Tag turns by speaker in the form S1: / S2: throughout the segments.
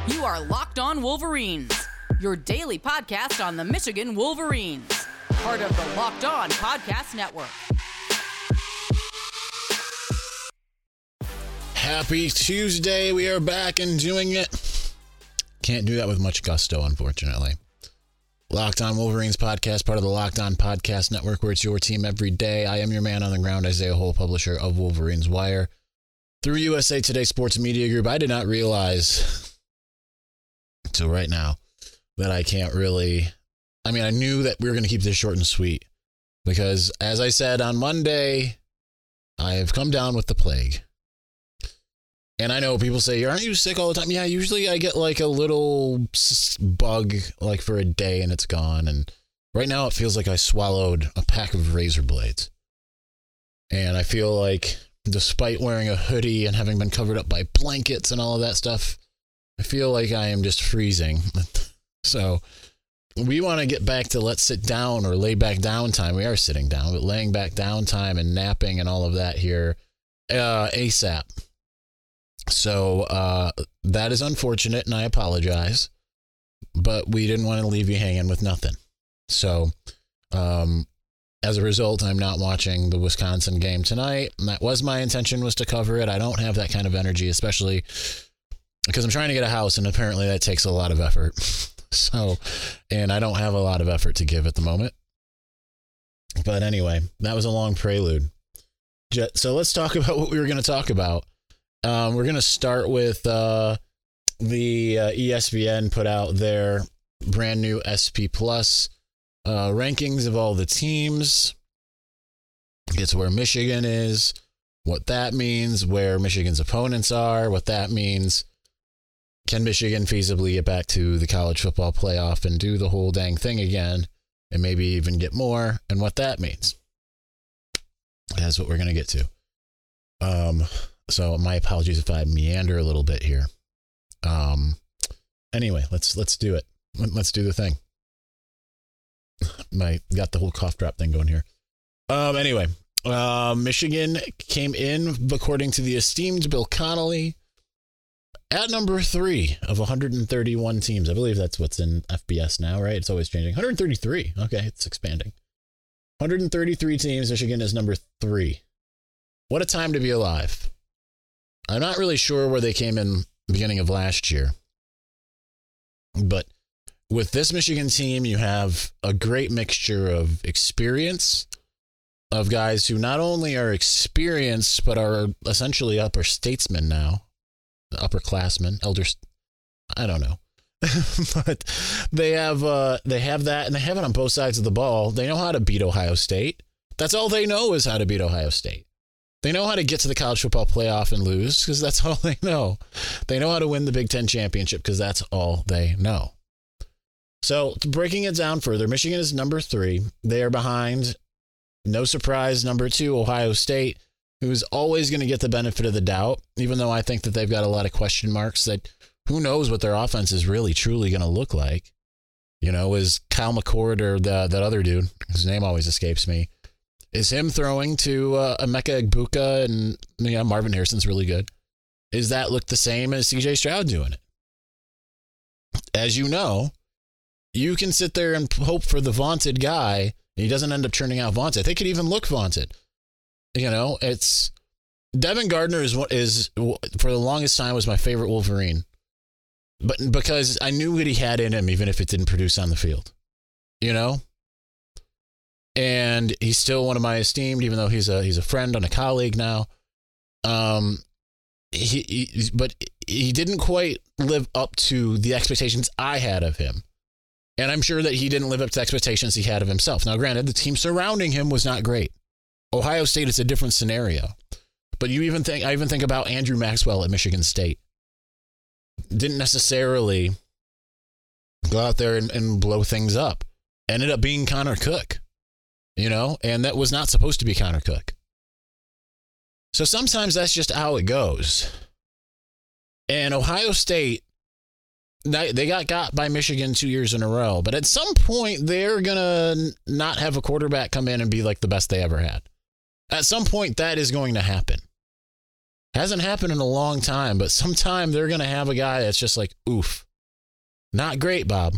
S1: You are Locked On Wolverines, your daily podcast on the Michigan Wolverines, part of the Locked On Podcast Network.
S2: Happy Tuesday. We are back and doing it. Can't do that with much gusto, unfortunately. Locked On Wolverines podcast, part of the Locked On Podcast Network, where it's your team every day. I am your man on the ground, Isaiah Hole, publisher of Wolverines Wire. Through USA Today Sports Media Group, I did not realize until right now that I can't really... I knew that we were going to keep this short and sweet because, as I said on Monday, I have come down with the plague. And I know people say, aren't you sick all the time? Yeah, usually I get like a little bug like for a day and it's gone. And right now it feels like I swallowed a pack of razor blades. And I feel like despite wearing a hoodie and having been covered up by blankets and all of that stuff, I feel like I am just freezing. So we want to get back to let's sit down or lay back down time. We are sitting down, but laying back down time and napping and all of that here ASAP. So that is unfortunate, and I apologize, but we didn't want to leave you hanging with nothing. So as a result, I'm not watching the Wisconsin game tonight, and that was my intention, was to cover it. I don't have that kind of energy, especially because I'm trying to get a house, and apparently that takes a lot of effort. So, and I don't have a lot of effort to give at the moment. But anyway, that was a long prelude. So let's talk about what we were going to talk about. We're going to start with the ESPN put out their brand new SP Plus rankings of all the teams. It's where Michigan is, what that means, where Michigan's opponents are, what that means. Can Michigan feasibly get back to the college football playoff and do the whole dang thing again and maybe even get more, and what that means? That's what we're going to get to. So my apologies if I meander a little bit here. Anyway, let's do it. Let's do the thing. Got the whole cough drop thing going here. Anyway, Michigan came in, according to the esteemed Bill Connolly, at number 3 of 131 teams. I believe that's what's in FBS now, right? It's always changing. 133. Okay, it's expanding. 133 teams. Michigan is number 3. What a time to be alive. I'm not really sure where they came in the beginning of last year. But with this Michigan team, you have a great mixture of experience, of guys who not only are experienced, but are essentially upper statesmen now. Upperclassmen, elders, I don't know. But they have that, and they have it on both sides of the ball. They know how to beat Ohio State. That's all they know, is how to beat Ohio State. They know how to get to the college football playoff and lose, because that's all they know. They know how to win the Big Ten championship, because that's all they know. So breaking it down further, Michigan is number 3. They are behind, no surprise, number 2, Ohio State, who's always going to get the benefit of the doubt, even though I think that they've got a lot of question marks, that who knows what their offense is really truly going to look like. You know, is Kyle McCord, or that other dude, whose name always escapes me, is him throwing to Emeka Egbuka, and Marvin Harrison's really good. Does that look the same as CJ Stroud doing it? As you know, you can sit there and hope for the vaunted guy, and he doesn't end up turning out vaunted. They could even look vaunted. You know, it's Devin Gardner is for the longest time was my favorite Wolverine, but because I knew what he had in him, even if it didn't produce on the field, you know. And he's still one of my esteemed, even though he's a friend and a colleague now. But he didn't quite live up to the expectations I had of him. And I'm sure that he didn't live up to the expectations he had of himself. Now, granted, the team surrounding him was not great. Ohio State is a different scenario. But I even think about Andrew Maxwell at Michigan State. Didn't necessarily go out there and blow things up. Ended up being Connor Cook. You know, and that was not supposed to be Connor Cook. So sometimes that's just how it goes. And Ohio State, they got by Michigan 2 years in a row. But at some point, they're going to not have a quarterback come in and be like the best they ever had. At some point, that is going to happen. Hasn't happened in a long time, but sometime they're going to have a guy that's just like, oof. Not great, Bob.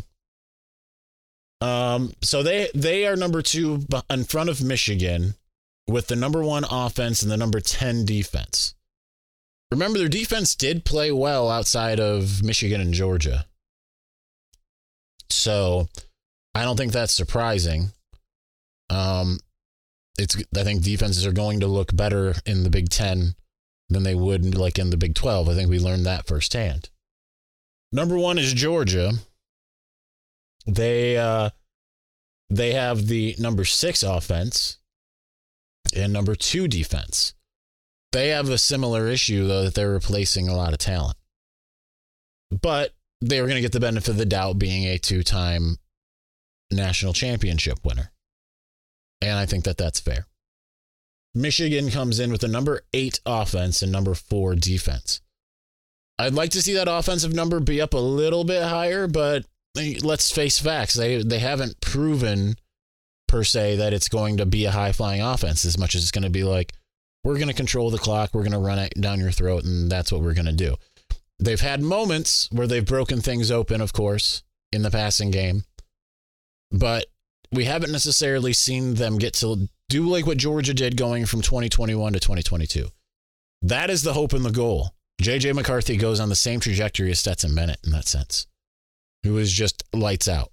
S2: So they are number 2 in front of Michigan with the number 1 offense and the number 10 defense. Remember, their defense did play well outside of Michigan and Georgia. So I don't think that's surprising. I think defenses are going to look better in the Big Ten than they would like in the Big 12. I think we learned that firsthand. Number 1 is Georgia. They have the number 6 offense and number 2 defense. They have a similar issue, though, that they're replacing a lot of talent. But they were going to get the benefit of the doubt being a 2-time national championship winner. And I think that that's fair. Michigan comes in with the number 8 offense and number 4 defense. I'd like to see that offensive number be up a little bit higher, but let's face facts. They haven't proven, per se, that it's going to be a high-flying offense as much as it's going to be like, we're going to control the clock, we're going to run it down your throat, and that's what we're going to do. They've had moments where they've broken things open, of course, in the passing game, but we haven't necessarily seen them get to do like what Georgia did going from 2021 to 2022. That is the hope and the goal. J.J. McCarthy goes on the same trajectory as Stetson Bennett in that sense, who is just lights out.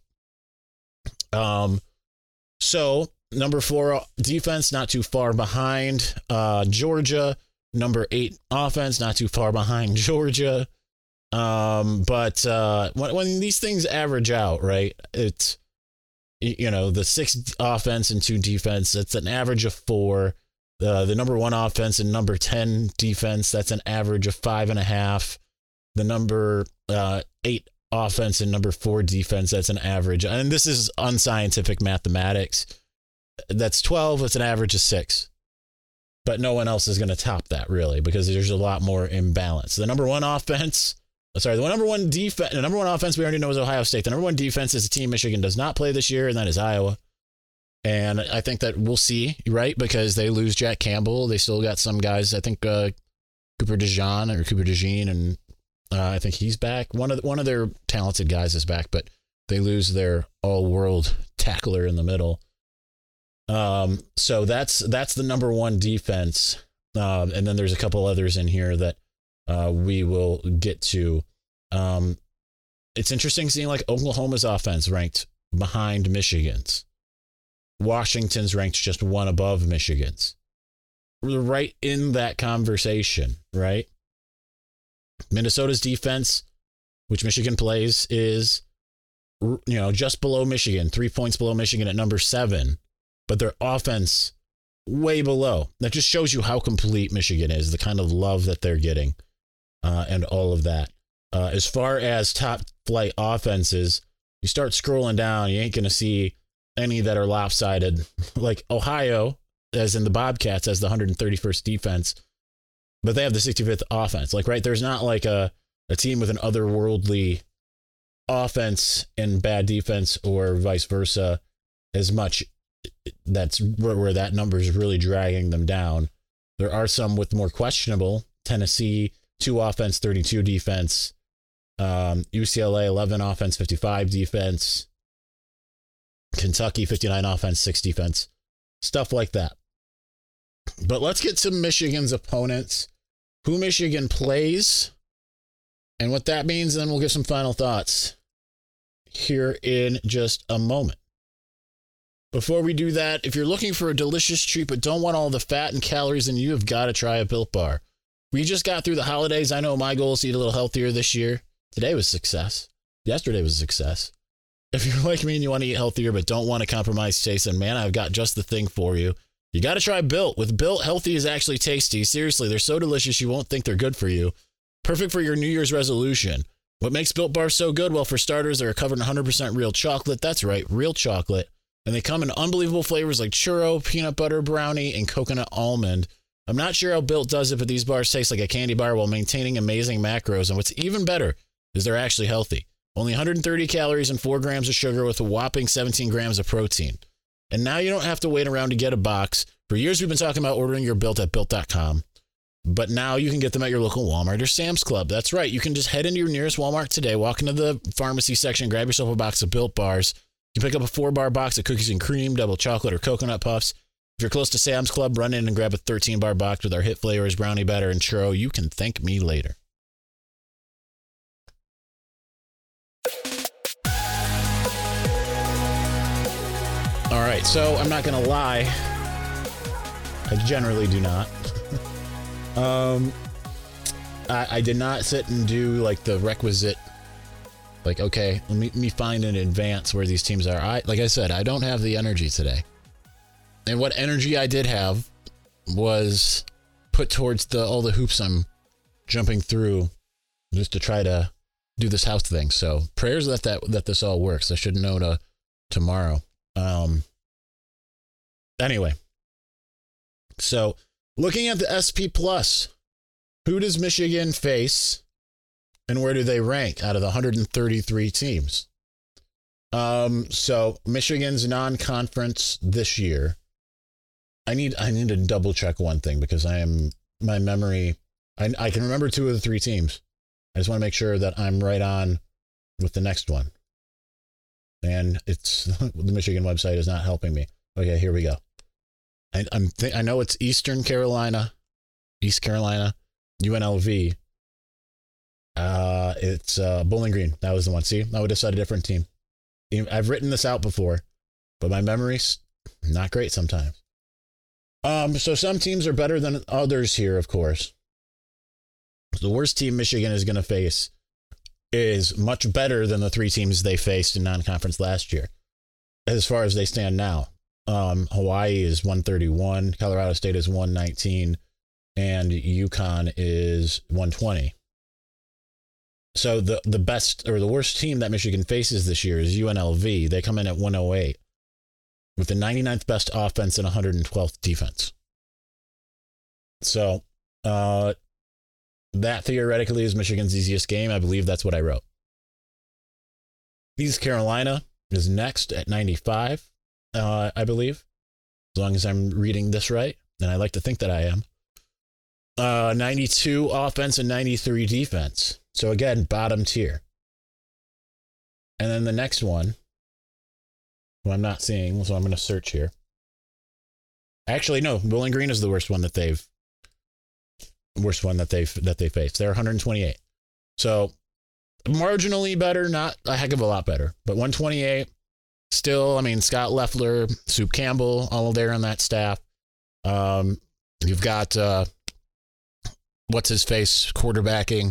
S2: So number 4 defense, not too far behind Georgia. Number 8 offense, not too far behind Georgia. But when these things average out, right, it's, the 6 offense and 2 defense, it's an average of 4. The number 1 offense and number 10 defense, that's an average of 5.5. The number 8 offense and number 4 defense, that's an average. And this is unscientific mathematics. That's 12. It's an average of 6. But no one else is going to top that, really, because there's a lot more imbalance. The number 1 offense, the number 1 defense, the number 1 offense we already know is Ohio State. The number 1 defense is a team Michigan does not play this year, and that is Iowa. And I think that we'll see, right? Because they lose Jack Campbell. They still got some guys. I think Cooper DeJean, and I think he's back. One of their talented guys is back, but they lose their all-world tackler in the middle. So that's the number 1 defense. And then there's a couple others in here that we will get to. It's interesting seeing like Oklahoma's offense ranked behind Michigan's. Washington's ranked just 1 above Michigan's. We're right in that conversation, right? Minnesota's defense, which Michigan plays, is just below Michigan, 3 points below Michigan at number 7. But their offense way below. That just shows you how complete Michigan is, the kind of love that they're getting, and all of that. As far as top flight offenses, you start scrolling down, you ain't going to see any that are lopsided. Like Ohio, as in the Bobcats, has the 131st defense, but they have the 65th offense. Like, right, there's not like a team with an otherworldly offense and bad defense or vice versa as much. That's where that number is really dragging them down. There are some with more questionable. Tennessee, 2 offense, 32 defense. UCLA, 11 offense, 55 defense. Kentucky, 59 offense, 6 defense. Stuff like that. But let's get to Michigan's opponents, who Michigan plays, and what that means. Then we'll give some final thoughts here in just a moment. Before we do that, if you're looking for a delicious treat but don't want all the fat and calories, then you have got to try a Built Bar. We just got through the holidays. I know my goal is to eat a little healthier this year. Today was success. Yesterday was a success. If you're like me and you want to eat healthier but don't want to compromise taste, then man, I've got just the thing for you. You got to try Built. With Built, healthy is actually tasty. Seriously, they're so delicious you won't think they're good for you. Perfect for your New Year's resolution. What makes Built Bars so good? Well, for starters, they're covered in 100% real chocolate. That's right, real chocolate. And they come in unbelievable flavors like churro, peanut butter, brownie, and coconut almond. I'm not sure how Built does it, but these bars taste like a candy bar while maintaining amazing macros. And what's even better is they're actually healthy. Only 130 calories and 4 grams of sugar with a whopping 17 grams of protein. And now you don't have to wait around to get a box. For years, we've been talking about ordering your Built at Built.com. But now you can get them at your local Walmart or Sam's Club. That's right. You can just head into your nearest Walmart today, walk into the pharmacy section, grab yourself a box of Built Bars. You can pick up a 4-bar box of cookies and cream, double chocolate, or coconut puffs. If you're close to Sam's Club, run in and grab a 13-bar box with our hit flavors, brownie batter, and churro. You can thank me later. All right, so I'm not going to lie. I generally do not. I did not sit and do like the requisite, like, okay, let me find in advance where these teams are. Like I said, I don't have the energy today. And what energy I did have was put towards all the hoops I'm jumping through just to try to do this house thing. So prayers that this all works. I should know tomorrow. Anyway, so looking at the SP Plus, who does Michigan face and where do they rank out of the 133 teams? So Michigan's non-conference this year. I need to double check one thing because my memory, I can remember 2 of the 3 teams. I just want to make sure that I'm right on with the next one. And the Michigan website is not helping me. Okay, here we go. I know it's East Carolina, UNLV. It's Bowling Green. That was the one. See, I would have said a different team. I've written this out before, but my memory's not great sometimes. So some teams are better than others here, of course. The worst team Michigan is going to face is much better than the 3 teams they faced in non-conference last year, as far as they stand now. Hawaii is 131, Colorado State is 119, and UConn is 120. So the best or the worst team that Michigan faces this year is UNLV. They come in at 108 with the 99th best offense and 112th defense. So that theoretically is Michigan's easiest game. I believe that's what I wrote. East Carolina is next at 95. I believe, as long as I'm reading this right, and I like to think that I am. 92 offense and 93 defense. So again, bottom tier. And then the next one, who I'm not seeing, so I'm going to search here. Actually, no, Bowling Green is the worst one that they faced. They're 128. So marginally better, not a heck of a lot better, but 128. Still, I mean, Scott Leffler, Soup Campbell, all there on that staff. You've got what's his face quarterbacking,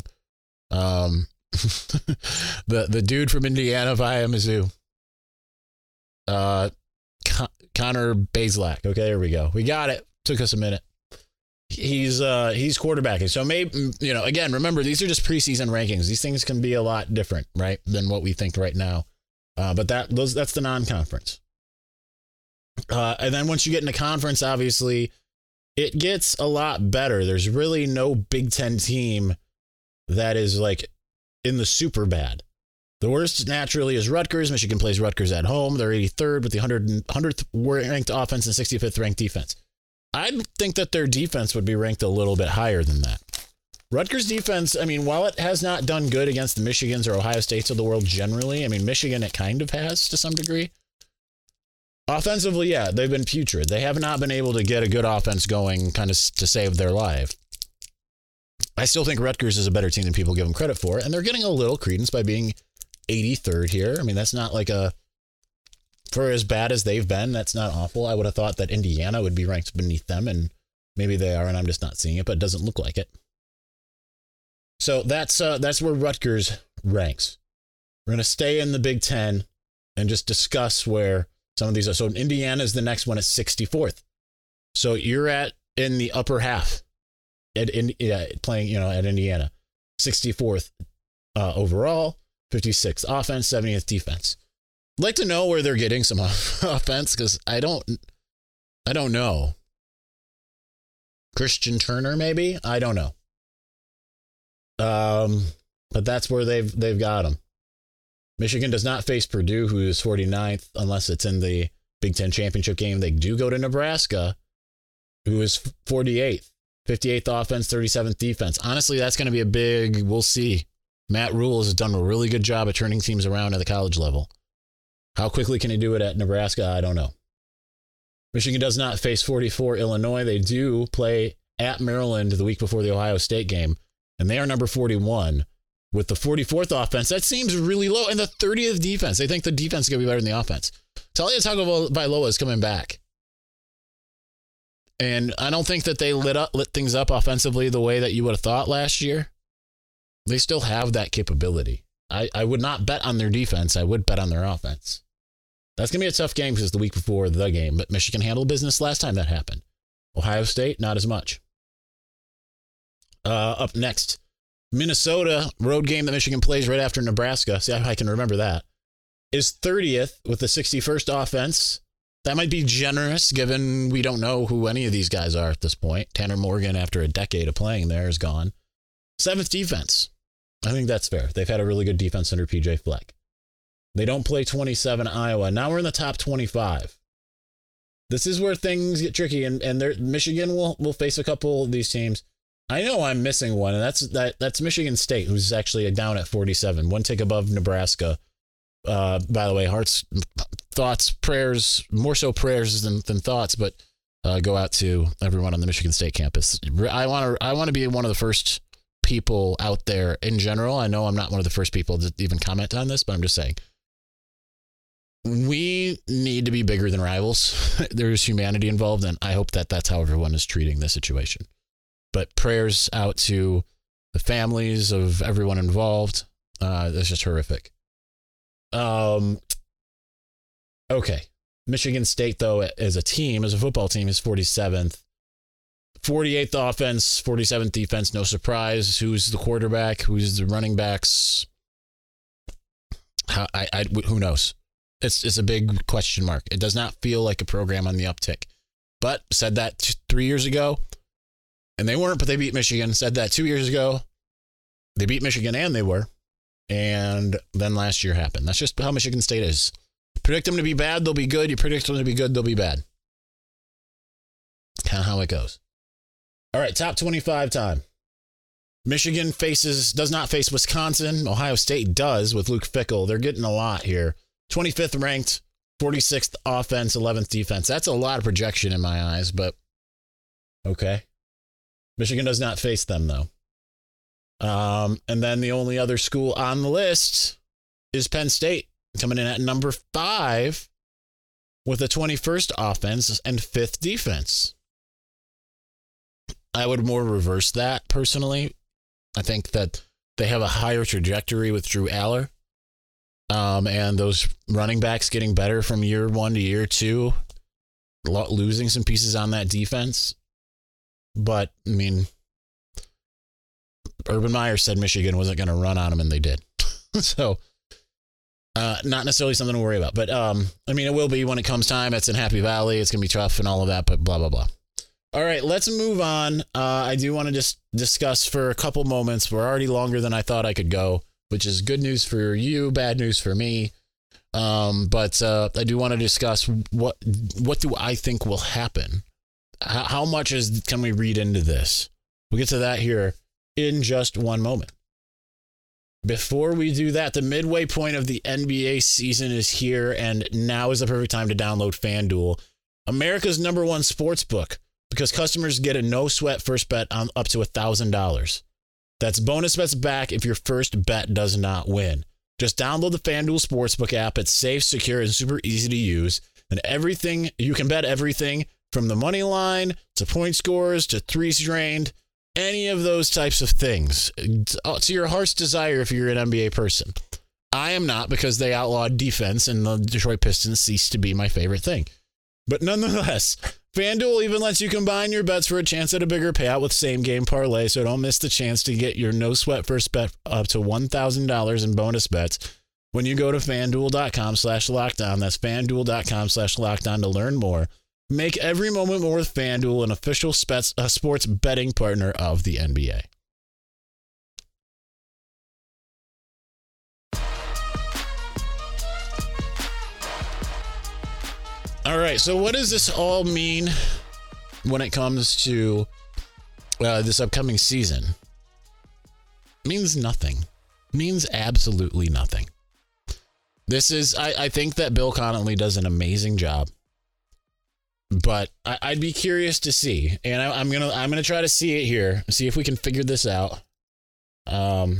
S2: the dude from Indiana via Mizzou, Connor Bazelak. Okay, there we go. We got it. Took us a minute. He's quarterbacking. So maybe, again, remember, these are just preseason rankings. These things can be a lot different, right, than what we think right now. But that's the non-conference. And then once you get into conference, obviously, it gets a lot better. There's really no Big Ten team that is like in the super bad. The worst naturally is Rutgers. Michigan plays Rutgers at home. They're 83rd with the 100th ranked offense and 65th ranked defense. I'd think that their defense would be ranked a little bit higher than that. Rutgers defense, I mean, while it has not done good against the Michigans or Ohio States of the world generally, I mean, Michigan, it kind of has to some degree. Offensively, yeah, they've been putrid. They have not been able to get a good offense going kind of to save their life. I still think Rutgers is a better team than people give them credit for, and they're getting a little credence by being 83rd here. I mean, that's not like for as bad as they've been, that's not awful. I would have thought that Indiana would be ranked beneath them, and maybe they are, and I'm just not seeing it, but it doesn't look like it. So that's where Rutgers ranks. We're going to stay in the Big Ten and just discuss where some of these are. So Indiana is the next one at 64th. So you're in the upper half playing, at Indiana. 64th overall, 56th offense, 70th defense. I'd like to know where they're getting some offense because I don't know. Christian Turner, maybe? I don't know. But that's where they've got them. Michigan does not face Purdue, who is 49th, unless it's in the Big Ten championship game. They do go to Nebraska, who is 48th. 58th offense, 37th defense. Honestly, that's going to be a big, we'll see. Matt Rule has done a really good job of turning teams around at the college level. How quickly can he do it at Nebraska? I don't know. Michigan does not face 44 Illinois. They do play at Maryland the week before the Ohio State game, and they are number 41 with the 44th offense. That seems really low. And the 30th defense. They think the defense is going to be better than the offense. Talia Tagovailoa is coming back. And I don't think that they lit things up offensively the way that you would have thought last year. They still have that capability. I would not bet on their defense. I would bet on their offense. That's going to be a tough game because it's the week before the game. But Michigan handled business last time that happened. Ohio State, not as much. Up next, Minnesota, road game that Michigan plays right after Nebraska. See, I can remember that. Is 30th with the 61st offense. That might be generous given we don't know who any of these guys are at this point. Tanner Morgan, after a decade of playing there, is gone. 7th defense. I think that's fair. They've had a really good defense under PJ Fleck. They don't play 27 Iowa. Now we're in the top 25. This is where things get tricky, and Michigan will face a couple of these teams. I know I'm missing one, and that's Michigan State, who's actually down at 47, one tick above Nebraska. By the way, hearts, thoughts, prayers, more so prayers than thoughts, but go out to everyone on the Michigan State campus. I want to be one of the first people out there in general. I know I'm not one of the first people to even comment on this, but I'm just saying. We need to be bigger than rivals. There's humanity involved, and I hope that that's how everyone is treating this situation. But prayers out to the families of everyone involved. That's just horrific. Okay. Michigan State, though, as a team, as a football team, is 47th. 48th offense, 47th defense, no surprise. Who's the quarterback? Who's the running backs? Who knows? It's a big question mark. It does not feel like a program on the uptick. But said that 3 years ago, and they weren't, but they beat Michigan. Said that 2 years ago, they beat Michigan, and they were. And then last year happened. That's just how Michigan State is. Predict them to be bad, they'll be good. You predict them to be good, they'll be bad. Kind of how it goes. All right, top 25 time. Michigan does not face Wisconsin. Ohio State does with Luke Fickell. They're getting a lot here. 25th ranked, 46th offense, 11th defense. That's a lot of projection in my eyes, but okay. Michigan does not face them, though. And then the only other school on the list is Penn State, coming in at number 5 with a 21st offense and 5th defense. I would more reverse that personally. I think that they have a higher trajectory with Drew Aller. And those running backs getting better from year 1 to year 2, losing some pieces on that defense. But, I mean, Urban Meyer said Michigan wasn't going to run on them, and they did. So, not necessarily something to worry about. But, I mean, it will be when it comes time. It's in Happy Valley. It's going to be tough and all of that, but blah, blah, blah. All right, let's move on. I do want to just discuss for a couple moments. We're already longer than I thought I could go, which is good news for you, bad news for me. But I do want to discuss what do I think will happen? How much can we read into this? We'll get to that here in just one moment. Before we do that, the midway point of the NBA season is here, and now is the perfect time to download FanDuel, America's #1 sports book, because customers get a no-sweat first bet on up to $1,000. That's bonus bets back if your first bet does not win. Just download the FanDuel Sportsbook app. It's safe, secure, and super easy to use. And you can bet everything from the money line to point scores to threes drained, any of those types of things. To your heart's desire if you're an NBA person. I am not, because they outlawed defense and the Detroit Pistons ceased to be my favorite thing. But nonetheless, FanDuel even lets you combine your bets for a chance at a bigger payout with same-game parlay, so don't miss the chance to get your no-sweat first bet up to $1,000 in bonus bets when you go to FanDuel.com/lockdown. That's FanDuel.com/lockdown to learn more. Make every moment more with FanDuel, an official sports betting partner of the NBA. All right, so what does this all mean when it comes to this upcoming season means nothing. Means absolutely nothing. This is, I think that Bill Connolly does an amazing job, but I'd be curious to see, and I'm gonna try to see it here, see if we can figure this out. We're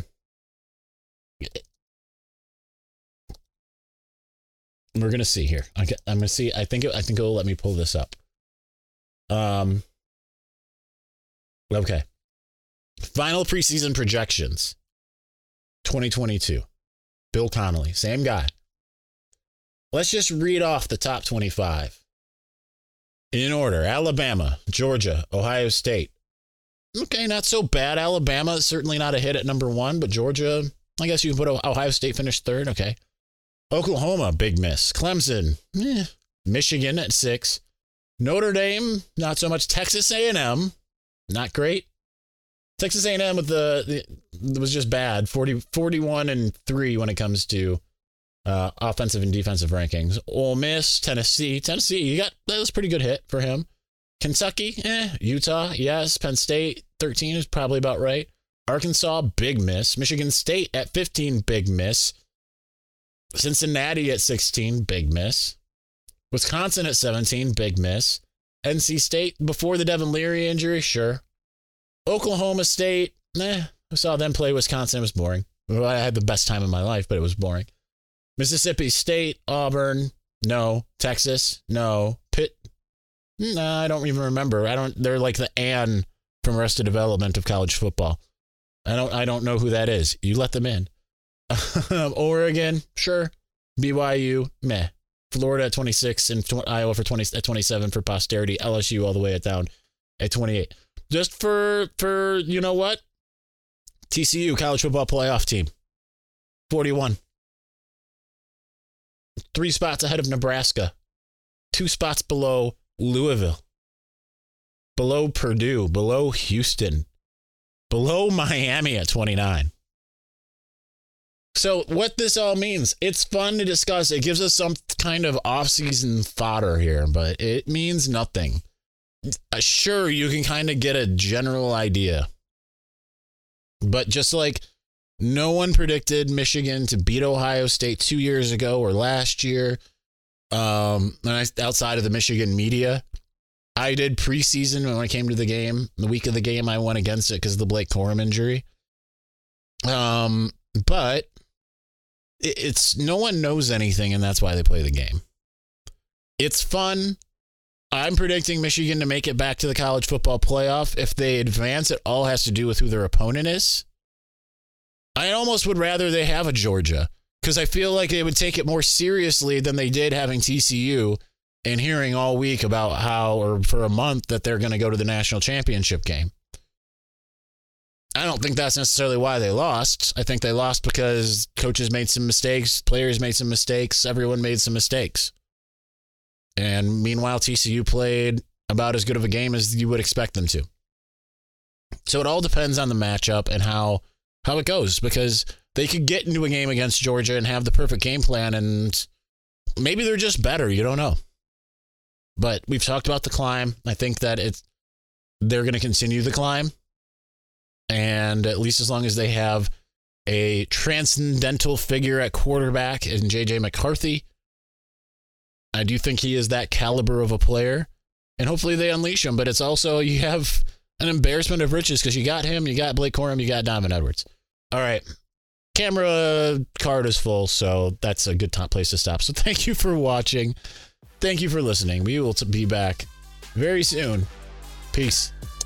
S2: gonna see here. I'm gonna see. I think it will let me pull this up. Okay. Final preseason projections. 2022. Bill Connolly, same guy. Let's just read off the top 25. In order: Alabama, Georgia, Ohio State. Okay, not so bad. Alabama is certainly not a hit at number 1, but Georgia, I guess you can put Ohio State finished 3rd. Okay. Oklahoma, big miss. Clemson, Michigan at 6. Notre Dame, not so much. Texas A&M, not great. Texas A&M with the was just bad. 41-3 when it comes to offensive and defensive rankings. Ole Miss, Tennessee, that was a pretty good hit for him. Kentucky, Utah, yes. Penn State, 13 is probably about right. Arkansas, big miss. Michigan State at 15, big miss. Cincinnati at 16, big miss. Wisconsin at 17, big miss. NC State before the Devin Leary injury, sure. Oklahoma State, I saw them play Wisconsin. It was boring. Well, I had the best time of my life, but it was boring. Mississippi State, Auburn, no. Texas, no. Pitt, I don't even remember. They're like the Ann from Arrested Development of college football. I don't know who that is. You let them in. Oregon, sure. BYU, meh. Florida at 26 and Iowa at 27 for posterity. LSU all the way down at 28. Just for you know what? TCU, college football playoff team. 41. 3 spots ahead of Nebraska. 2 spots below Louisville. Below Purdue. Below Houston. Below Miami at 29. So what this all means, it's fun to discuss. It gives us some kind of off-season fodder here, but it means nothing. Sure, you can kind of get a general idea. But just like no one predicted Michigan to beat Ohio State 2 years ago or last year, outside of the Michigan media, I did preseason when I came to the game. The week of the game, I went against it because of the Blake Corum injury. But it's no one knows anything, and that's why they play the game. It's fun. I'm predicting Michigan to make it back to the college football playoff. If they advance, it all has to do with who their opponent is. I almost would rather they have a Georgia, because I feel like they would take it more seriously than they did having TCU and hearing all week about how, or for a month, that they're going to go to the national championship game. I don't think that's necessarily why they lost. I think they lost because coaches made some mistakes, players made some mistakes, everyone made some mistakes. And meanwhile, TCU played about as good of a game as you would expect them to. So it all depends on the matchup and how it goes, because they could get into a game against Georgia and have the perfect game plan, and maybe they're just better. You don't know. But we've talked about the climb. I think that they're going to continue the climb. And at least as long as they have a transcendental figure at quarterback in J.J. McCarthy, I do think he is that caliber of a player. And hopefully they unleash him. But it's also, you have an embarrassment of riches because you got him, you got Blake Corum, you got Donovan Edwards. All right. Camera card is full, so that's a good place to stop. So thank you for watching. Thank you for listening. We will be back very soon. Peace.